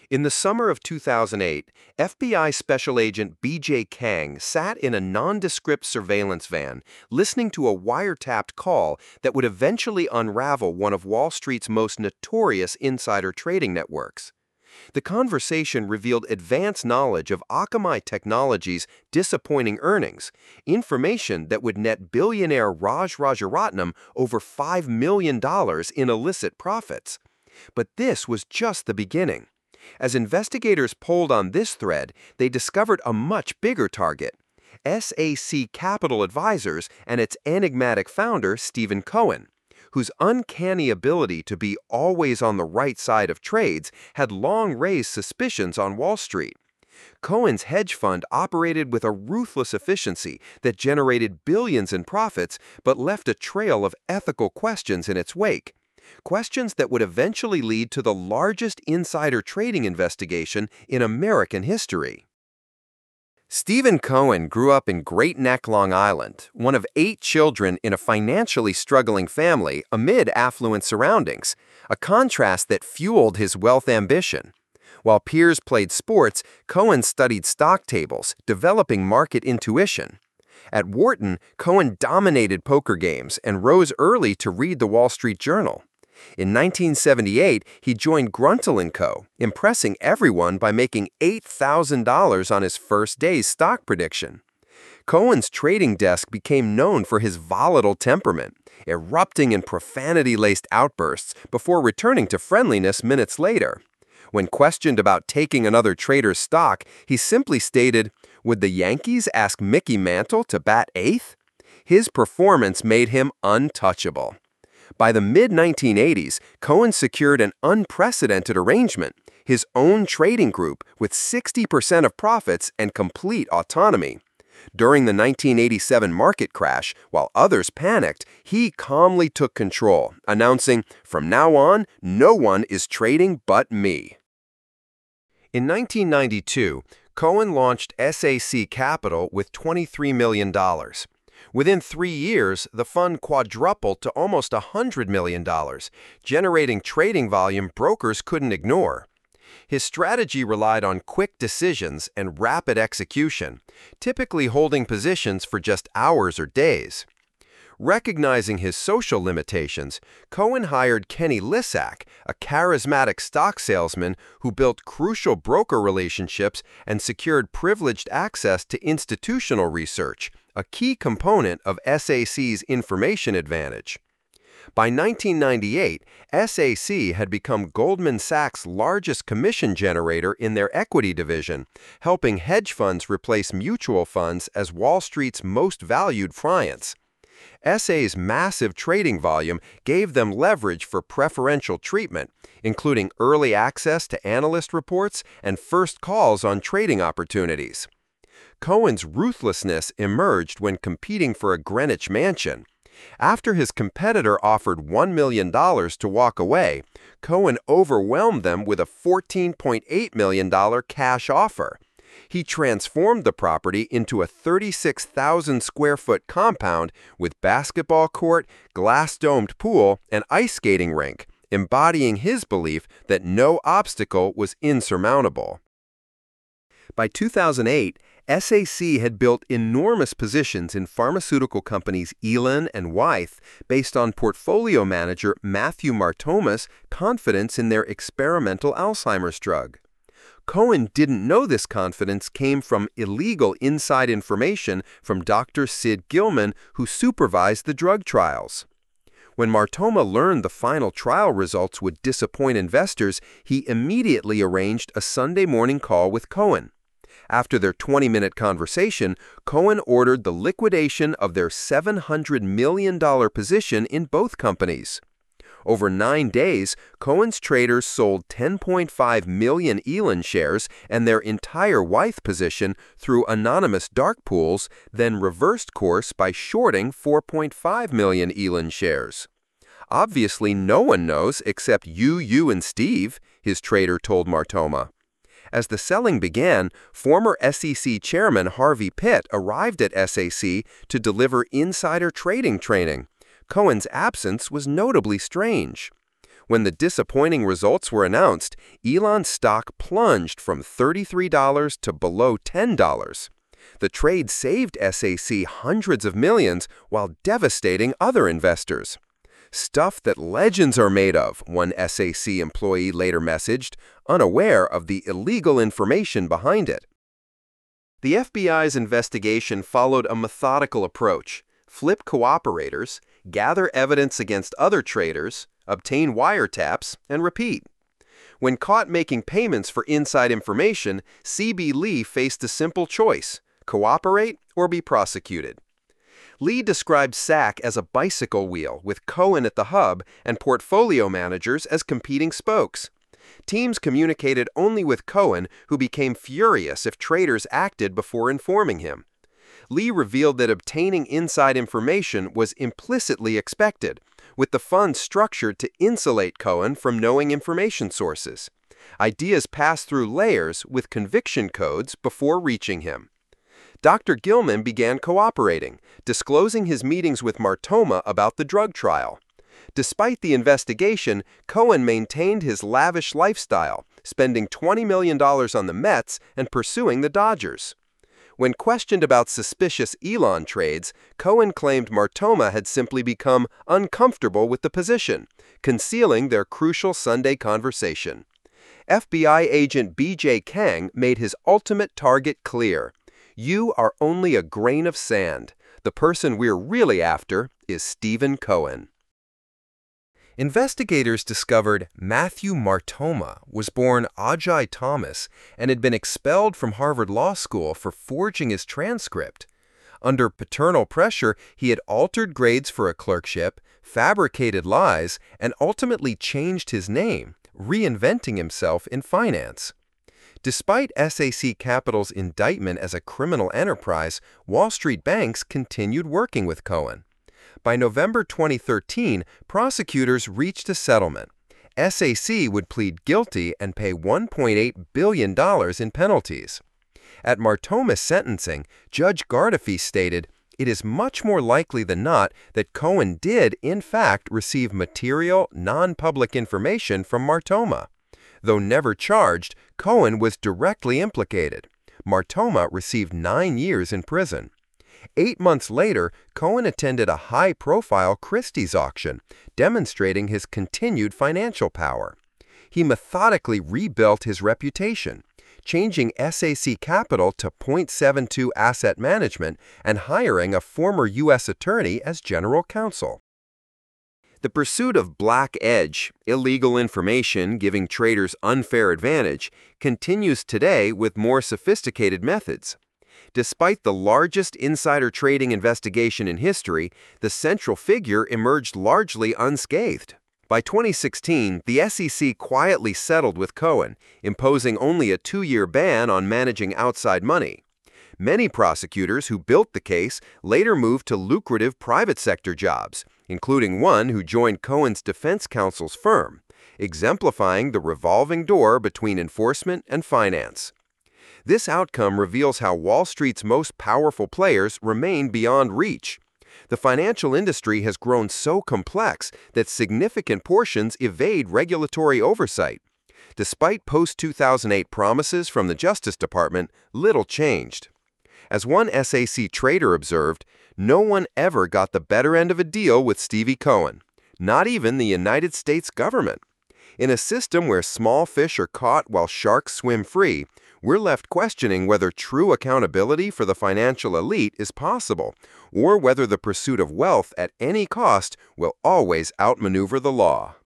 In the summer of 2008, FBI Special Agent B.J. Kang sat in a nondescript surveillance van, listening to a wiretapped call that would eventually unravel one of Wall Street's most notorious insider trading networks. The conversation revealed advanced knowledge of Akamai Technologies' disappointing earnings, information that would net billionaire Raj Rajaratnam over $5 million in illicit profits. But this was just the beginning. As investigators polled on this thread, they discovered a much bigger target: SAC Capital Advisors and its enigmatic founder, Stephen Cohen, whose uncanny ability to be always on the right side of trades had long raised suspicions on Wall Street. Cohen's hedge fund operated with a ruthless efficiency that generated billions in profits but left a trail of ethical questions in its wake. Questions that would eventually lead to the largest insider trading investigation in American history. Stephen Cohen grew up in Great Neck, Long Island, one of 8 children in a financially struggling family amid affluent surroundings, a contrast that fueled his wealth ambition. While peers played sports, Cohen studied stock tables, developing market intuition. At Wharton, Cohen dominated poker games and rose early to read the Wall Street Journal. In 1978, he joined Gruntel & Co., impressing everyone by making $8,000 on his first day's stock prediction. Cohen's trading desk became known for his volatile temperament, erupting in profanity-laced outbursts before returning to friendliness minutes later. When questioned about taking another trader's stock, he simply stated, "Would the Yankees ask Mickey Mantle to bat 8th?" His performance made him untouchable. By the mid-1980s, Cohen secured an unprecedented arrangement: his own trading group with 60% of profits and complete autonomy. During the 1987 market crash, while others panicked, he calmly took control, announcing, "From now on, no one is trading but me." In 1992, Cohen launched SAC Capital with $23 million. Within 3 years, the fund quadrupled to almost $100 million, generating trading volume brokers couldn't ignore. His strategy relied on quick decisions and rapid execution, typically holding positions for just hours or days. Recognizing his social limitations, Cohen hired Kenny Lissack, a charismatic stock salesman who built crucial broker relationships and secured privileged access to institutional research, a key component of SAC's information advantage. By 1998, SAC had become Goldman Sachs' largest commission generator in their equity division, helping hedge funds replace mutual funds as Wall Street's most valued clients. SA's massive trading volume gave them leverage for preferential treatment, including early access to analyst reports and first calls on trading opportunities. Cohen's ruthlessness emerged when competing for a Greenwich mansion. After his competitor offered $1 million to walk away, Cohen overwhelmed them with a $14.8 million cash offer. He transformed the property into a 36,000 square foot compound with basketball court, glass-domed pool, and ice skating rink, embodying his belief that no obstacle was insurmountable. By 2008, SAC had built enormous positions in pharmaceutical companies Elan and Wyeth based on portfolio manager Matthew Martoma's confidence in their experimental Alzheimer's drug. Cohen didn't know this confidence came from illegal inside information from Dr. Sid Gilman, who supervised the drug trials. When Martoma learned the final trial results would disappoint investors, he immediately arranged a Sunday morning call with Cohen. After their 20-minute conversation, Cohen ordered the liquidation of their $700 million position in both companies. Over 9 days, Cohen's traders sold 10.5 million Elan shares and their entire Wyeth position through anonymous dark pools, then reversed course by shorting 4.5 million Elan shares. "Obviously, no one knows except you, and Steve," his trader told Martoma. As the selling began, former SEC Chairman Harvey Pitt arrived at SAC to deliver insider trading training. Cohen's absence was notably strange. When the disappointing results were announced, Elon's stock plunged from $33 to below $10. The trade saved SAC hundreds of millions while devastating other investors. Stuff that legends are made of, one SAC employee later messaged, unaware of the illegal information behind it. The FBI's investigation followed a methodical approach: flip cooperators, gather evidence against other traders, obtain wiretaps, and repeat. When caught making payments for inside information, C.B. Lee faced a simple choice: cooperate or be prosecuted. Lee described SAC as a bicycle wheel, with Cohen at the hub and portfolio managers as competing spokes. Teams communicated only with Cohen, who became furious if traders acted before informing him. Lee revealed that obtaining inside information was implicitly expected, with the fund structured to insulate Cohen from knowing information sources. Ideas passed through layers with conviction codes before reaching him. Dr. Gilman began cooperating, disclosing his meetings with Martoma about the drug trial. Despite the investigation, Cohen maintained his lavish lifestyle, spending $20 million on the Mets and pursuing the Dodgers. When questioned about suspicious Elon trades, Cohen claimed Martoma had simply become uncomfortable with the position, concealing their crucial Sunday conversation. FBI agent B.J. Kang made his ultimate target clear: "You are only a grain of sand. The person we're really after is Stephen Cohen." Investigators discovered Matthew Martoma was born Ajay Thomas and had been expelled from Harvard Law School for forging his transcript. Under paternal pressure, he had altered grades for a clerkship, fabricated lies, and ultimately changed his name, reinventing himself in finance. Despite SAC Capital's indictment as a criminal enterprise, Wall Street banks continued working with Cohen. By November 2013, prosecutors reached a settlement. SAC would plead guilty and pay $1.8 billion in penalties. At Martoma's sentencing, Judge Gardefee stated, "It is much more likely than not that Cohen did, in fact, receive material, non-public information from Martoma. Though never charged, Cohen was directly implicated. Martoma received 9 years in prison." 8 months later, Cohen attended a high-profile Christie's auction, demonstrating his continued financial power. He methodically rebuilt his reputation, changing SAC Capital to Point72 Asset Management and hiring a former U.S. attorney as general counsel. The pursuit of black edge, illegal information giving traders unfair advantage, continues today with more sophisticated methods. Despite the largest insider trading investigation in history, the central figure emerged largely unscathed. By 2016, the SEC quietly settled with Cohen, imposing only a 2-year ban on managing outside money. Many prosecutors who built the case later moved to lucrative private sector jobs, including one who joined Cohen's defense counsel's firm, exemplifying the revolving door between enforcement and finance. This outcome reveals how Wall Street's most powerful players remain beyond reach. The financial industry has grown so complex that significant portions evade regulatory oversight. Despite post-2008 promises from the Justice Department, little changed. As one SAC trader observed, "No one ever got the better end of a deal with Stevie Cohen, not even the United States government." In a system where small fish are caught while sharks swim free, we're left questioning whether true accountability for the financial elite is possible, or whether the pursuit of wealth at any cost will always outmaneuver the law.